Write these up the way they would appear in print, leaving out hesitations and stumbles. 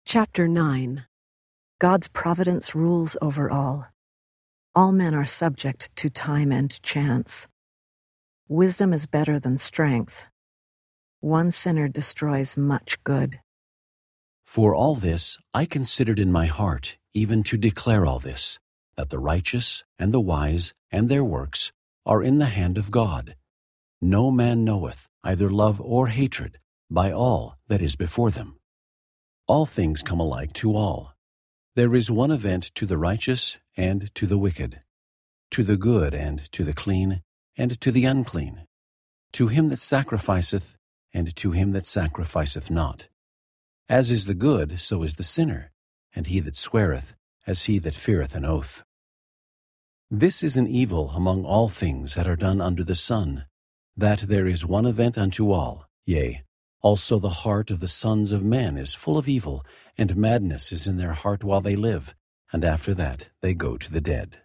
Chapter 9. God's providence rules over all. All men are subject to time and chance. Wisdom is better than strength. One sinner destroys much good. For all this I considered in my heart, even to declare all this, that the righteous and the wise and their works are in the hand of God. No man knoweth either love or hatred by all that is before them. All things come alike to all. There is one event to the righteous and to the wicked, to the good and to the clean and to the unclean, to him that sacrificeth and to him that sacrificeth not. As is the good, so is the sinner, and he that sweareth, as he that feareth an oath. This is an evil among all things that are done under the sun, that there is one event unto all, yea, also the heart of the sons of men is full of evil, and madness is in their heart while they live, and after that they go to the dead.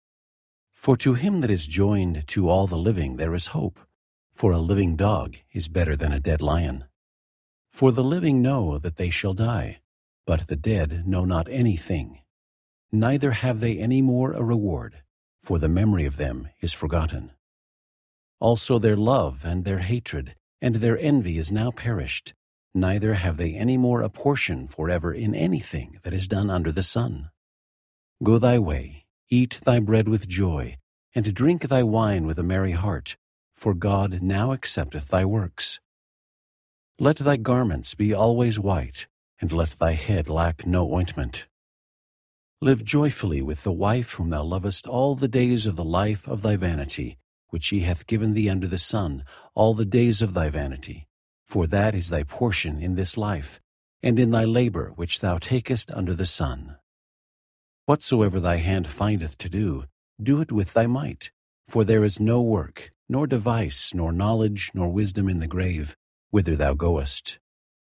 For to him that is joined to all the living there is hope, for a living dog is better than a dead lion. For the living know that they shall die, but the dead know not anything. Neither have they any more a reward, for the memory of them is forgotten. Also their love and their hatred and their envy is now perished, neither have they any more a portion forever in anything that is done under the sun. Go thy way, eat thy bread with joy, and drink thy wine with a merry heart, for God now accepteth thy works. Let thy garments be always white, and let thy head lack no ointment. Live joyfully with the wife whom thou lovest all the days of the life of thy vanity, which he hath given thee under the sun, all the days of thy vanity. For that is thy portion in this life, and in thy labor which thou takest under the sun. Whatsoever thy hand findeth to do, do it with thy might. For there is no work, nor device, nor knowledge, nor wisdom in the grave, whither thou goest.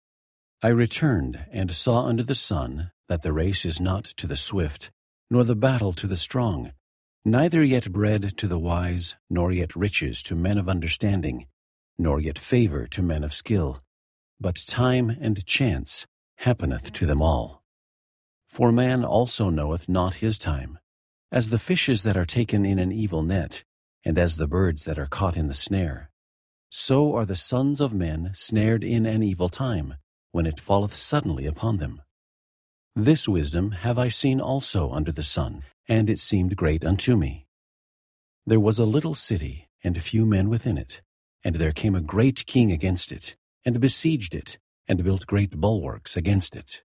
I returned, and saw under the sun that the race is not to the swift, nor the battle to the strong, neither yet bread to the wise, nor yet riches to men of understanding, nor yet favor to men of skill, but time and chance happeneth to them all. For man also knoweth not his time, as the fishes that are taken in an evil net, and as the birds that are caught in the snare. So are the sons of men snared in an evil time, when it falleth suddenly upon them. This wisdom have I seen also under the sun, and it seemed great unto me. There was a little city, and few men within it, and there came a great king against it, and besieged it, and built great bulwarks against it.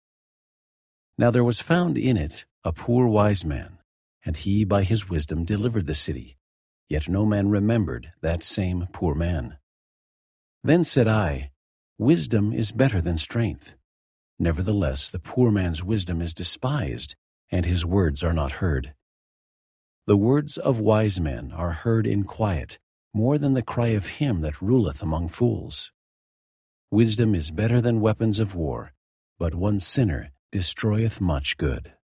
Now there was found in it a poor wise man, and he by his wisdom delivered the city, yet no man remembered that same poor man. Then said I, Wisdom is better than strength. Nevertheless the poor man's wisdom is despised, and his words are not heard. The words of wise men are heard in quiet, more than the cry of him that ruleth among fools. Wisdom is better than weapons of war, but one sinner destroyeth much good.